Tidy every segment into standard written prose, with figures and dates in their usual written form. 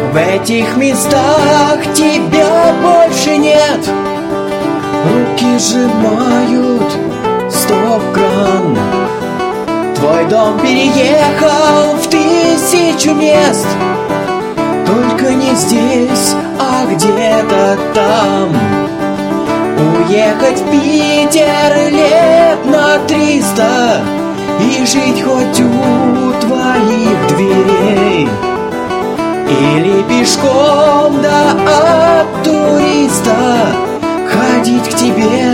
В этих местах тебя больше нет. Руки сжимают стоп-кран. Твой дом переехал в 1000 мест. Только не здесь, а где-то там. Уехать в Питер лет на 300 и жить хоть у твоих дверей. Или пешком до туриста ходить к тебе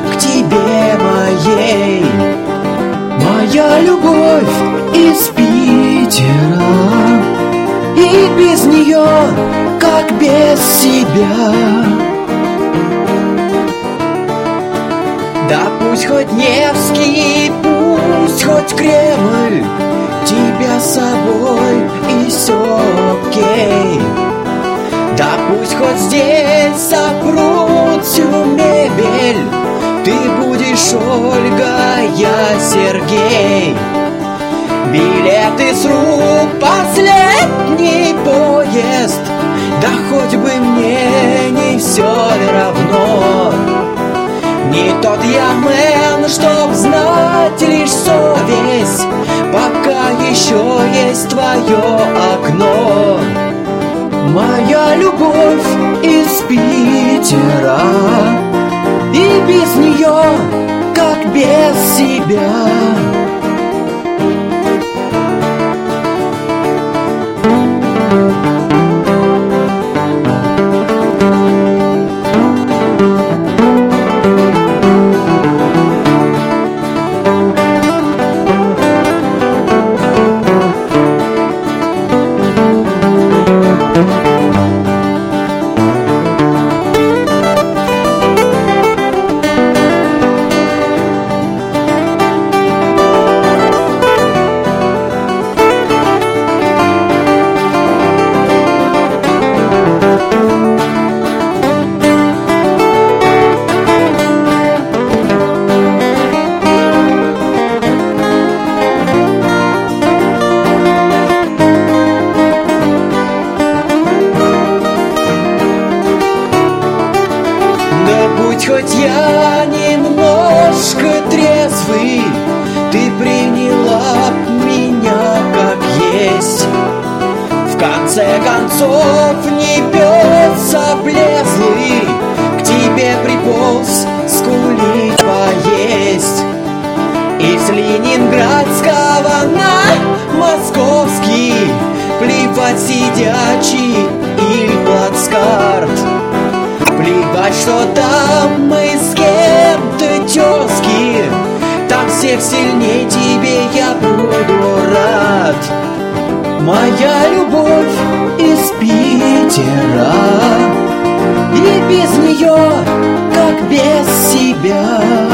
моей. Моя любовь из Питера, и без нее, как без себя. Да пусть хоть Невский, пусть хоть Кремль, тебя с собой и все окей. Да пусть хоть здесь сопрут всю мебель, ты будешь Ольга, я Сергей. Билеты с рук, последний поезд, да хоть бы мне не все равно. Не тот я мэн, чтоб знать лишь совесть, пока еще есть твое окно. Моя любовь из Питера, и без нее, как без себя. Будь хоть я немножко трезвый, ты приняла меня как есть. В конце концов не пес облезлый к тебе приполз скулить поесть. Из Ленинградского на московский, плевать сидячий или плацкарт. Плевать, что там мы с кем-то тезки, там всех сильней тебе я буду рад. Моя любовь из Питера, и без нее, как без себя.